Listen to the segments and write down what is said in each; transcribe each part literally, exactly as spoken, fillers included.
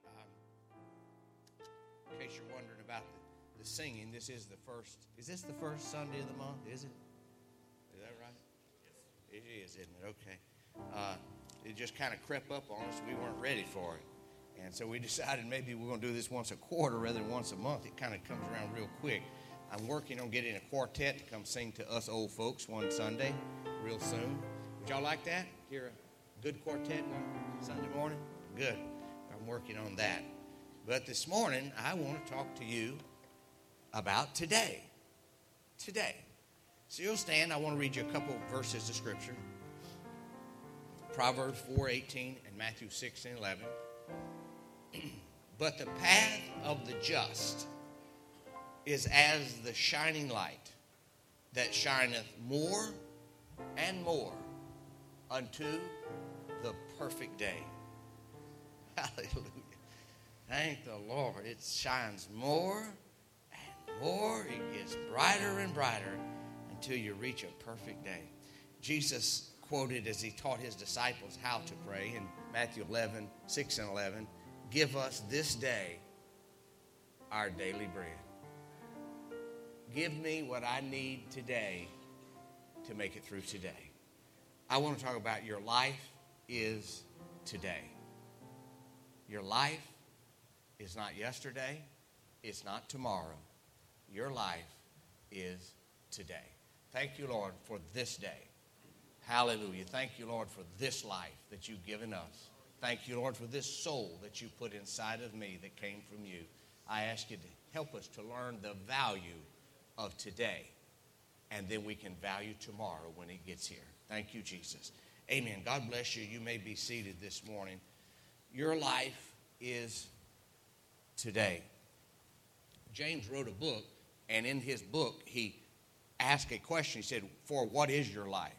Um, in case you're wondering about the, the singing, this is the first. Is this the first Sunday of the month? Is it? Is that right? Yes. It is, isn't it? Okay. Uh, it just kind of crept up on us. We weren't ready for it. And so we decided maybe we're going to do this once a quarter rather than once a month. It kind of comes around real quick. I'm working on getting a quartet to come sing to us old folks one Sunday real soon. Would y'all like that? Hear a good quartet one Sunday morning? Good. I'm working on that. But this morning, I want to talk to you about today. Today. So you'll stand. I want to read you a couple verses of Scripture. Proverbs four eighteen and Matthew six and eleven. But the path of the just is as the shining light that shineth more and more unto the perfect day. Hallelujah. Thank the Lord. It shines more and more. It gets brighter and brighter until you reach a perfect day. Jesus quoted as he taught his disciples how to pray in Matthew eleven, six and eleven, give us this day our daily bread. Give me what I need today to make it through today. I want to talk about your life is today. Your life is not yesterday. It's not tomorrow. Your life is today. Thank you, Lord, for this day. Hallelujah. Thank you, Lord, for this life that you've given us. Thank you, Lord, for this soul that you put inside of me that came from you. I ask you to help us to learn the value of today, and then we can value tomorrow when it gets here. Thank you, Jesus. Amen. God bless you. You may be seated this morning. Your life is today. James wrote a book, and in his book, he asked a question. He said, for what is your life?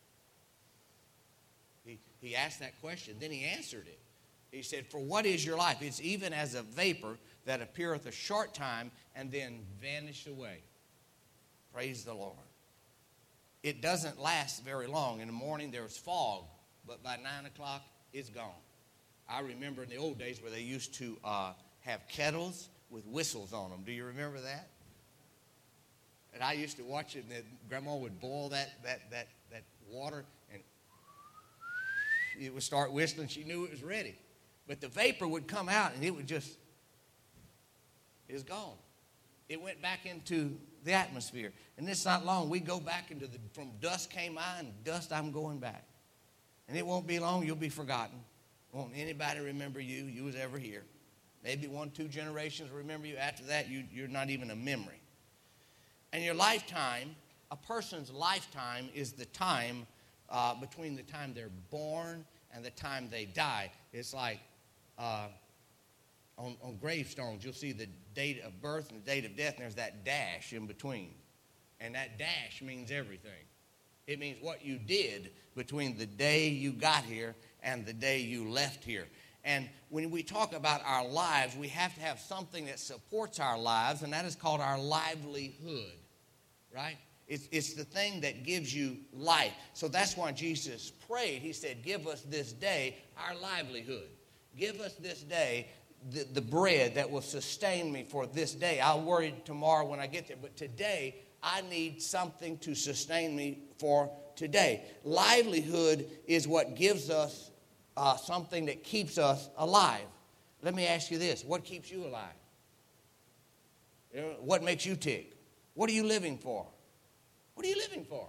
He, he asked that question, then he answered it. He said, for what is your life? It's even as a vapor that appeareth a short time and then vanisheth away. Praise the Lord. It doesn't last very long. In the morning there's fog, but by nine o'clock it's gone. I remember in the old days where they used to uh, have kettles with whistles on them. Do you remember that? And I used to watch it, and that Grandma would boil that that that that water, and it would start whistling. She knew it was ready. But the vapor would come out, and it would just, it was gone. It went back into the atmosphere. And it's not long. We go back into the, from dust came I, and dust I'm going back. And it won't be long, you'll be forgotten. Won't anybody remember you? You was ever here. Maybe one, two generations remember you. After that, you, you're not even a memory. And your lifetime, a person's lifetime is the time uh, between the time they're born and the time they die. It's like uh, on, on gravestones, you'll see the date of birth and the date of death, and there's that dash in between. And that dash means everything. It means what you did between the day you got here and the day you left here. And when we talk about our lives, we have to have something that supports our lives, and that is called our livelihood, right? It's, it's the thing that gives you life. So that's why Jesus prayed. He said, give us this day our livelihood. Give us this day the, the bread that will sustain me for this day. I'll worry tomorrow when I get there, but today I need something to sustain me for today. Livelihood is what gives us uh, something that keeps us alive. Let me ask you this. What keeps you alive? You know, what makes you tick? What are you living for? What are you living for?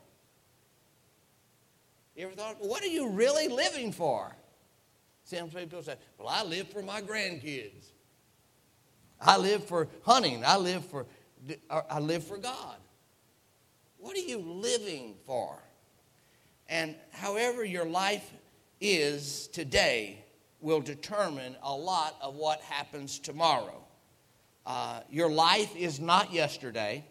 You ever thought, what are you really living for? Some people say, well, I live for my grandkids. I live for hunting. I live for, I live for God. What are you living for? And however your life is today will determine a lot of what happens tomorrow. Uh, your life is not yesterday.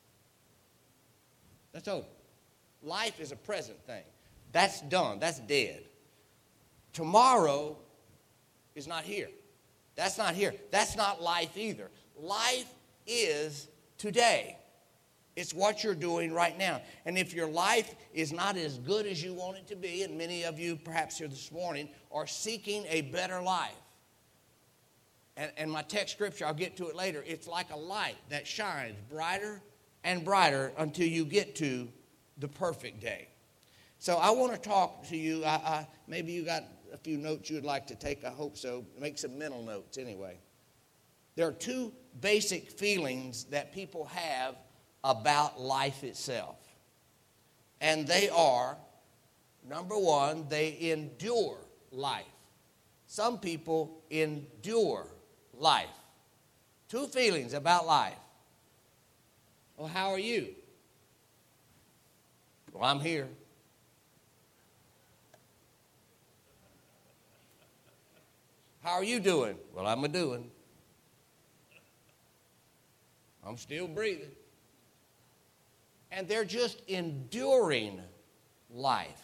That's over. Life is a present thing. That's done. That's dead. Tomorrow is not here. That's not here. That's not life either. Life is today. It's what you're doing right now. And if your life is not as good as you want it to be, and many of you perhaps here this morning are seeking a better life, And, and my text scripture, I'll get to it later, it's like a light that shines brighter and brighter until you get to the perfect day. So I want to talk to you. I, I, maybe you got a few notes you would like to take. I hope so. Make some mental notes anyway. There are two basic feelings that people have about life itself. And they are, number one, they endure life. Some people endure life. Two feelings about life. Well, how are you? Well, I'm here. How are you doing? Well, I'm a-doing. I'm still breathing. And they're just enduring life.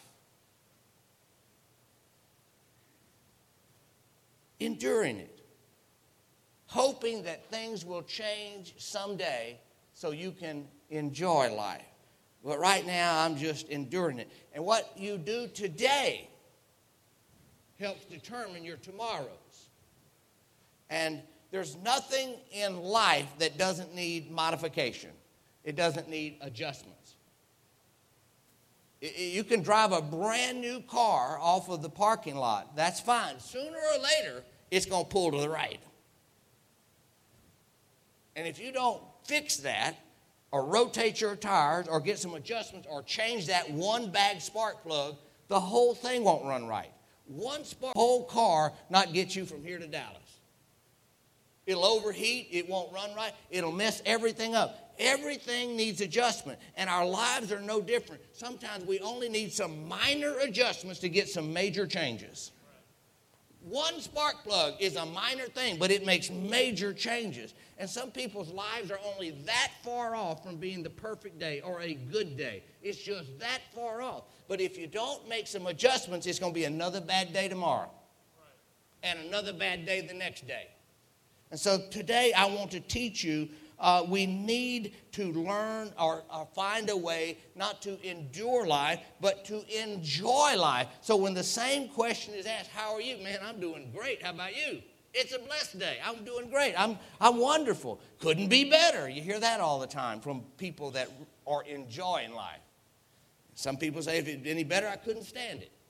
Enduring it. Hoping that things will change someday so you can enjoy life. But right now, I'm just enduring it. And what you do today helps determine your tomorrows. And there's nothing in life that doesn't need modification. It doesn't need adjustments. You can drive a brand new car off of the parking lot. That's fine. Sooner or later, it's going to pull to the right. And if you don't fix that, or rotate your tires, or get some adjustments, or change that one bag spark plug, the whole thing won't run right. One spark, whole car not get you from here to Dallas. It'll overheat. It won't run right. It'll mess everything up. Everything needs adjustment, and our lives are no different. Sometimes we only need some minor adjustments to get some major changes. One spark plug is a minor thing, but it makes major changes. And some people's lives are only that far off from being the perfect day or a good day. It's just that far off. But if you don't make some adjustments, it's going to be another bad day tomorrow. And another bad day the next day. And so today I want to teach you, uh, we need to learn or, or find a way not to endure life, but to enjoy life. So when the same question is asked, how are you? Man, I'm doing great. How about you? It's a blessed day. I'm doing great. I'm, I'm wonderful. Couldn't be better. You hear that all the time from people that are enjoying life. Some people say, if it'd been any better, I couldn't stand it.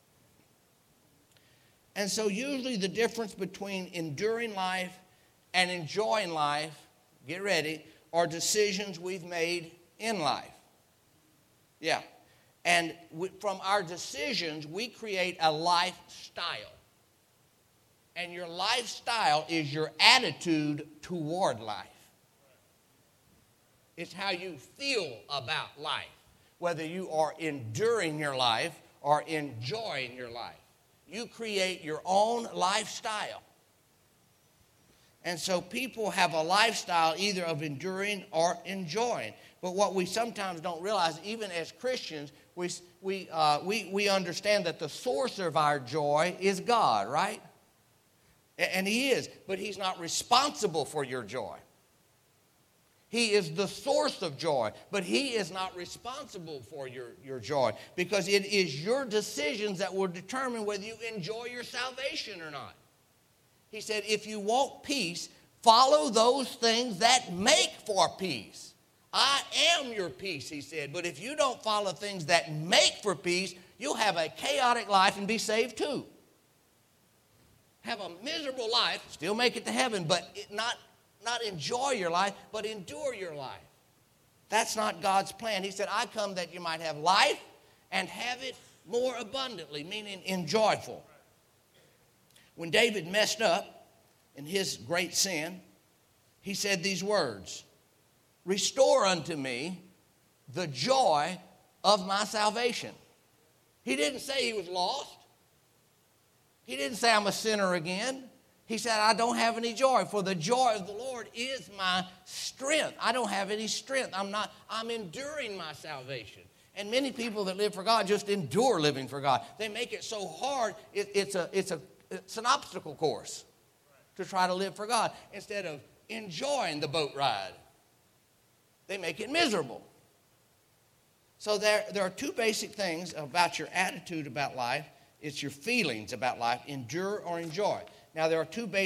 And so usually the difference between enduring life and enjoying life, get ready, are decisions we've made in life. Yeah. And we, from our decisions, we create a lifestyle. And your lifestyle is your attitude toward life. It's how you feel about life, whether you are enduring your life or enjoying your life. You create your own lifestyle. And so people have a lifestyle either of enduring or enjoying. But what we sometimes don't realize, even as Christians, we, we, uh, we, we understand that the source of our joy is God, right? And He is, but He's not responsible for your joy. He is the source of joy, but He is not responsible for your, your joy, because it is your decisions that will determine whether you enjoy your salvation or not. He said, if you want peace, follow those things that make for peace. I am your peace, He said, but if you don't follow things that make for peace, you'll have a chaotic life and be saved too. Have a miserable life, still make it to heaven, but it not, not enjoy your life, but endure your life. That's not God's plan. He said, I come that you might have life and have it more abundantly, meaning enjoyful. When David messed up in his great sin, he said these words, restore unto me the joy of my salvation. He didn't say he was lost. He didn't say I'm a sinner again. He said, I don't have any joy, for the joy of the Lord is my strength. I don't have any strength. I'm not, I'm enduring my salvation. And many people that live for God just endure living for God. They make it so hard, it, it's a, it's a, it's an obstacle course to try to live for God instead of enjoying the boat ride. They make it miserable. So there, there are two basic things about your attitude about life. It's your feelings about life, endure or enjoy. Now, there are two basic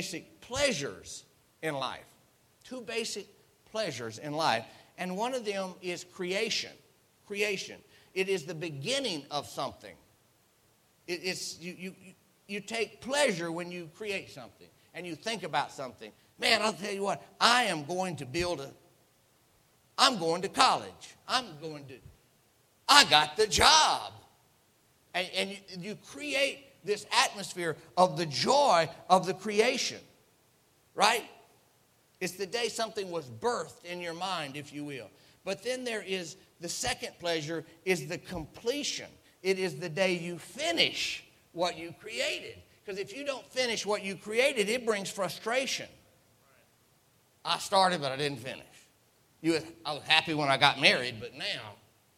pleasures in life. Two basic pleasures in life. And one of them is creation. Creation. It is the beginning of something. It, it's you, you, you take pleasure when you create something and you think about something. Man, I'll tell you what, I am going to build a, I'm going to college. I'm going to, I got the job. And, and you, you create this atmosphere of the joy of the creation, right? It's the day something was birthed in your mind, if you will. But then there is the second pleasure is the completion. It is the day you finish what you created. Because if you don't finish what you created, it brings frustration. I started, but I didn't finish. You, I was happy when I got married, but now.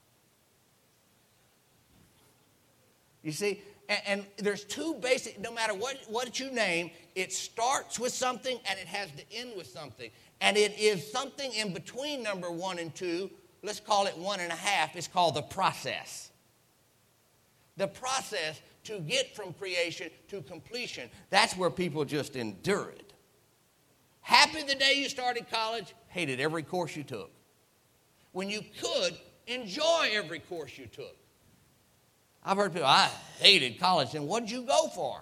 You see, and, and there's two basic, no matter what, what you name, it starts with something and it has to end with something. And it is something in between number one and two. Let's call it one and a half. It's called the process. The process to get from creation to completion. That's where people just endure it. Happy the day you started college, hated every course you took. When you could, enjoy every course you took. I've heard people, I hated college. And what did you go for?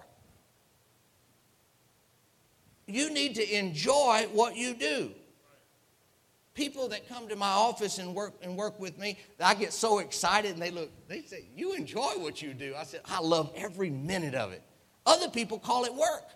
You need to enjoy what you do. People that come to my office and work and work with me, I get so excited and they look, they say, you enjoy what you do. I said, I love every minute of it. Other people call it work.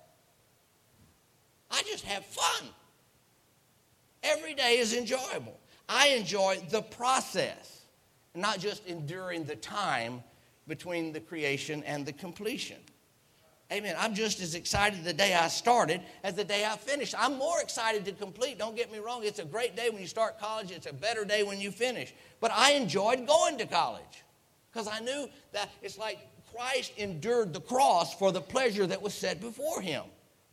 I just have fun. Every day is enjoyable. I enjoy the process, not just enduring the time between the creation and the completion. Amen. I'm just as excited the day I started as the day I finished. I'm more excited to complete. Don't get me wrong. It's a great day when you start college. It's a better day when you finish. But I enjoyed going to college because I knew that it's like Christ endured the cross for the pleasure that was set before him.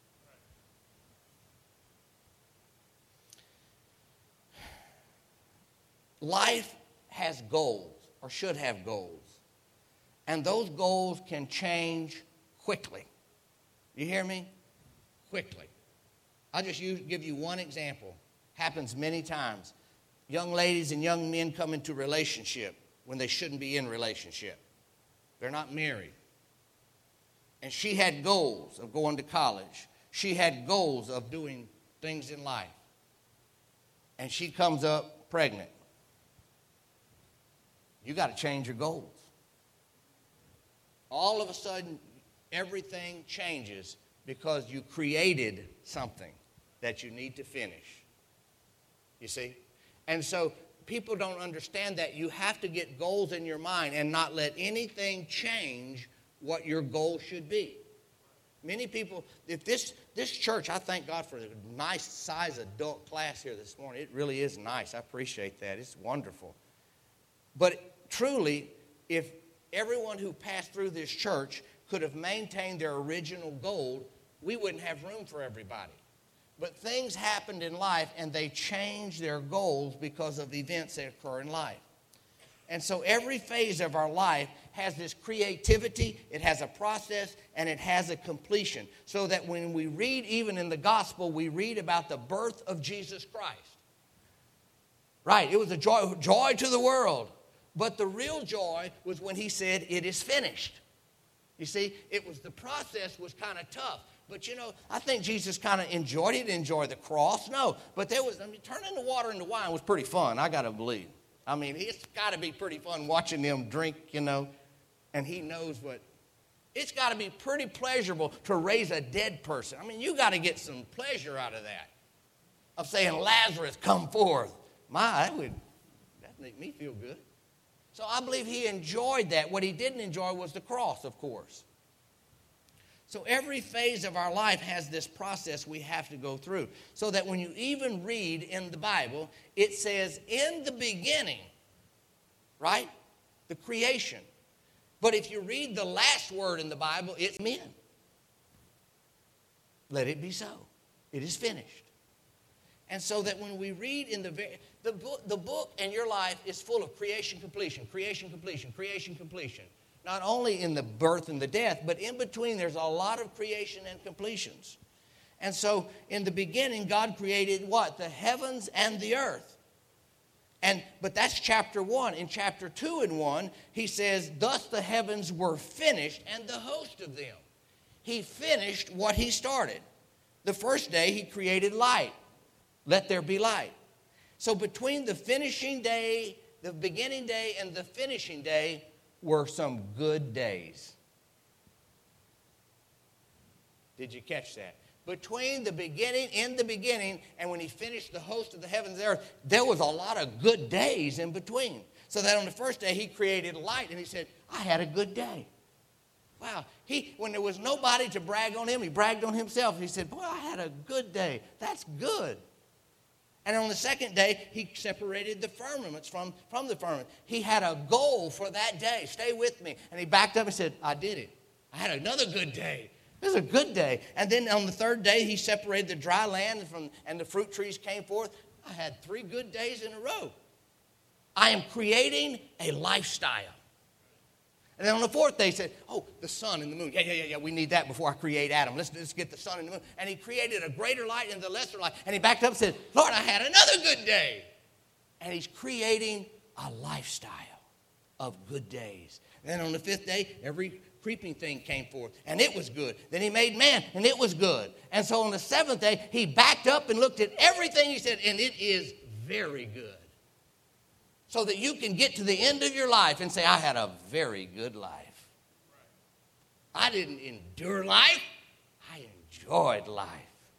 Life has goals or should have goals. And those goals can change quickly. You hear me? Quickly. I'll just use, give you one example. Happens many times. Young ladies and young men come into relationship when they shouldn't be in relationship. They're not married. And she had goals of going to college. She had goals of doing things in life. And she comes up pregnant. You got to change your goals. All of a sudden, everything changes because you created something that you need to finish. You see? And so people don't understand that. You have to get goals in your mind and not let anything change what your goal should be. Many people, if this, this church, I thank God for the nice size adult class here this morning. It really is nice. I appreciate that. It's wonderful. But truly, if everyone who passed through this church could have maintained their original goal, we wouldn't have room for everybody. But things happened in life and they changed their goals because of events that occur in life. And so every phase of our life has this creativity, it has a process, and it has a completion. So that when we read, even in the gospel, we read about the birth of Jesus Christ. Right, it was a joy, joy to the world. But the real joy was when he said, it is finished. You see, it was the process was kind of tough. But, you know, I think Jesus kind of enjoyed it. He didn't enjoy the cross. No, but there was, I mean, turning the water into wine was pretty fun, I got to believe. I mean, it's got to be pretty fun watching them drink, you know, and he knows what. It's got to be pretty pleasurable to raise a dead person. I mean, you got to get some pleasure out of that, of saying, Lazarus, come forth. My, that would that'd make me feel good. So I believe he enjoyed that. What he didn't enjoy was the cross, of course. So every phase of our life has this process we have to go through. So that when you even read in the Bible, it says, in the beginning, right? The creation. But if you read the last word in the Bible, it's men. Let it be so. It is finished. And so that when we read in the the book, the book and your life is full of creation, completion, creation, completion, creation, completion. Not only in the birth and the death, but in between there's a lot of creation and completions. And so in the beginning, God created what? The heavens and the earth. And but that's chapter one. In chapter two and one, he says, thus the heavens were finished and the host of them. He finished what he started. The first day he created light. Let there be light. So between the finishing day, the beginning day, and the finishing day were some good days. Did you catch that? Between the beginning, in the beginning, and when he finished the host of the heavens and the earth, there was a lot of good days in between. So that on the first day, he created light, and he said, I had a good day. Wow. He, when there was nobody to brag on him, he bragged on himself. He said, boy, I had a good day. That's good. And on the second day, he separated the firmaments from, from the firmament. He had a goal for that day. Stay with me. And he backed up and said, I did it. I had another good day. It was a good day. And then on the third day, he separated the dry land from, and the fruit trees came forth. I had three good days in a row. I am creating a lifestyle. And then on the fourth day, he said, oh, the sun and the moon. Yeah, yeah, yeah, yeah, we need that before I create Adam. Let's, let's get the sun and the moon. And he created a greater light and the lesser light. And he backed up and said, Lord, I had another good day. And he's creating a lifestyle of good days. And then on the fifth day, every creeping thing came forth, and it was good. Then he made man, and it was good. And so on the seventh day, he backed up and looked at everything he said, and it is very good. So that you can get to the end of your life and say, I had a very good life. I didn't endure life. I enjoyed life.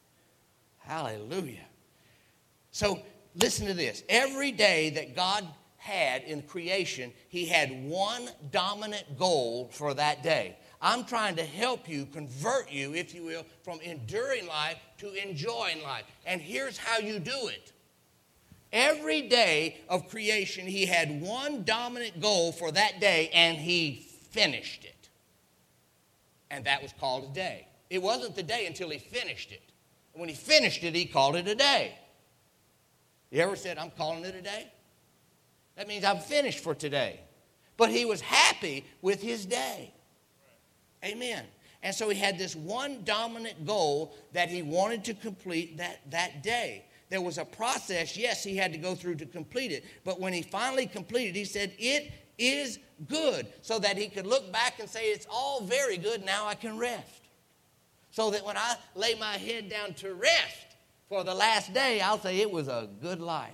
Hallelujah. So listen to this. Every day that God had in creation, he had one dominant goal for that day. I'm trying to help you, convert you, if you will, from enduring life to enjoying life. And here's how you do it. Every day of creation, he had one dominant goal for that day, and he finished it. And that was called a day. It wasn't the day until he finished it. When he finished it, he called it a day. You ever said, I'm calling it a day? That means I'm finished for today. But he was happy with his day. Amen. And so he had this one dominant goal that he wanted to complete that, that day. There was a process, yes, he had to go through to complete it. But when he finally completed, he said, it is good. So that he could look back and say, it's all very good, now I can rest. So that when I lay my head down to rest for the last day, I'll say it was a good life.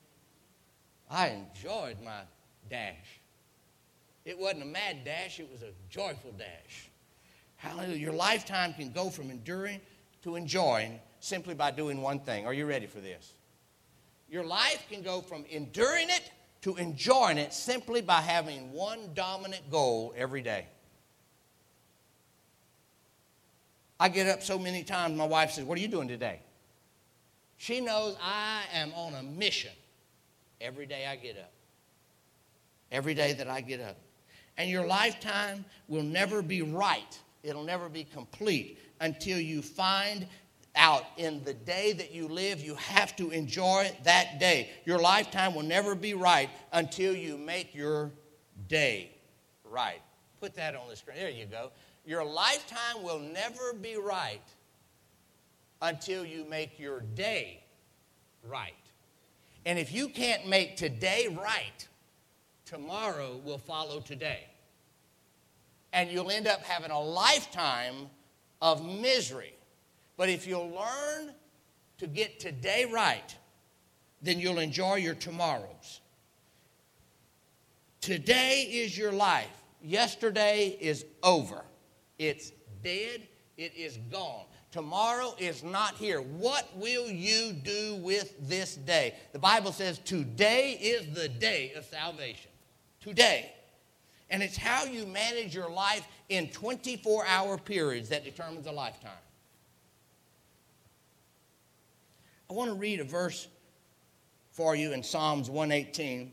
I enjoyed my dash. It wasn't a mad dash, it was a joyful dash. Hallelujah. Your lifetime can go from enduring to enjoying simply by doing one thing. Are you ready for this? Your life can go from enduring it to enjoying it simply by having one dominant goal every day. I get up so many times, my wife says, what are you doing today? She knows I am on a mission every day I get up. Every day that I get up. And your lifetime will never be right. It'll never be complete until you find out in the day that you live, you have to enjoy that day. Your lifetime will never be right until you make your day right. Put that on the screen. There you go. Your lifetime will never be right until you make your day right. And if you can't make today right, tomorrow will follow today. And you'll end up having a lifetime of misery. But if you'll learn to get today right, then you'll enjoy your tomorrows. Today is your life. Yesterday is over. It's dead. It is gone. Tomorrow is not here. What will you do with this day? The Bible says today is the day of salvation. Today. And it's how you manage your life in twenty-four hour periods that determines a lifetime. I want to read a verse for you in Psalms one eighteen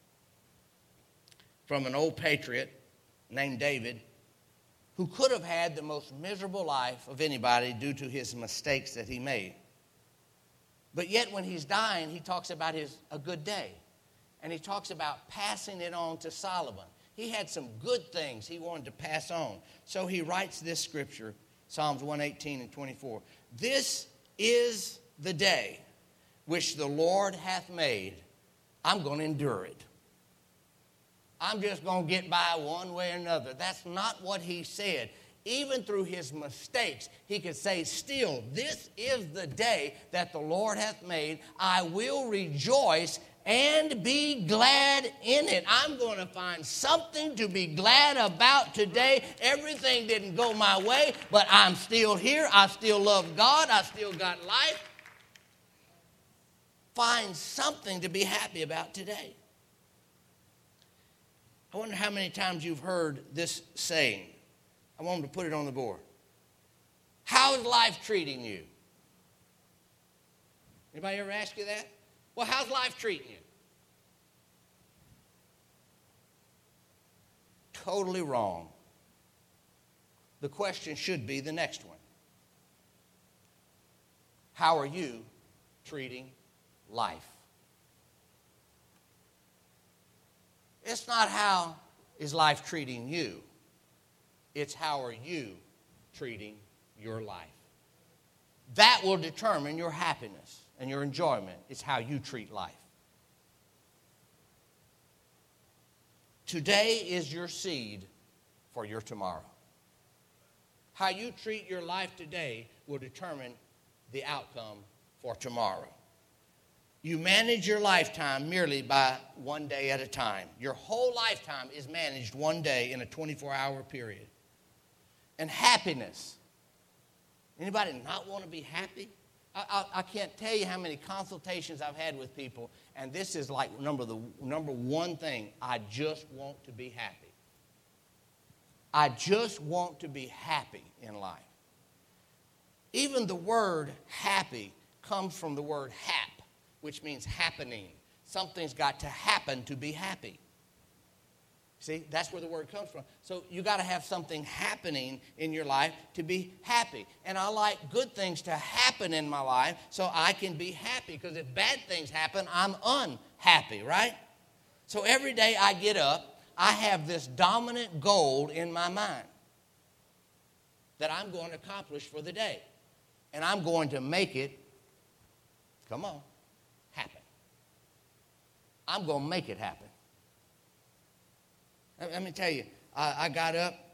from an old patriot named David, who could have had the most miserable life of anybody due to his mistakes that he made. But yet when he's dying, he talks about his a good day. And he talks about passing it on to Solomon. He had some good things he wanted to pass on. So he writes this scripture Psalms one eighteen and twenty-four. This is the day which the Lord hath made. I'm going to endure it. I'm just going to get by one way or another. That's not what he said. Even through his mistakes, he could say, still, this is the day that the Lord hath made. I will rejoice and be glad in it. I'm going to find something to be glad about today. Everything didn't go my way, but I'm still here. I still love God. I still got life. Find something to be happy about today. I wonder how many times you've heard this saying. I want them to put it on the board. How is life treating you? Anybody ever ask you that? Well, how's life treating you? Totally wrong. The question should be the next one. How are you treating life? It's not how is life treating you. It's how are you treating your life. That will determine your happiness and your enjoyment. It's how you treat life. Today is your seed for your tomorrow. How you treat your life today will determine the outcome for tomorrow. You manage your lifetime merely by one day at a time. Your whole lifetime is managed one day in a twenty-four hour period. And happiness. Anybody not want to be happy? I, I, I can't tell you how many consultations I've had with people, and this is like number the number one thing. I just want to be happy. I just want to be happy in life. Even the word happy comes from the word hap, which means happening. Something's got to happen to be happy. See, that's where the word comes from. So you got to have something happening in your life to be happy. And I like good things to happen in my life so I can be happy. Because if bad things happen, I'm unhappy, right? So every day I get up, I have this dominant goal in my mind that I'm going to accomplish for the day. And I'm going to make it, come on, happen. I'm going to make it happen. Let me tell you, I, I got up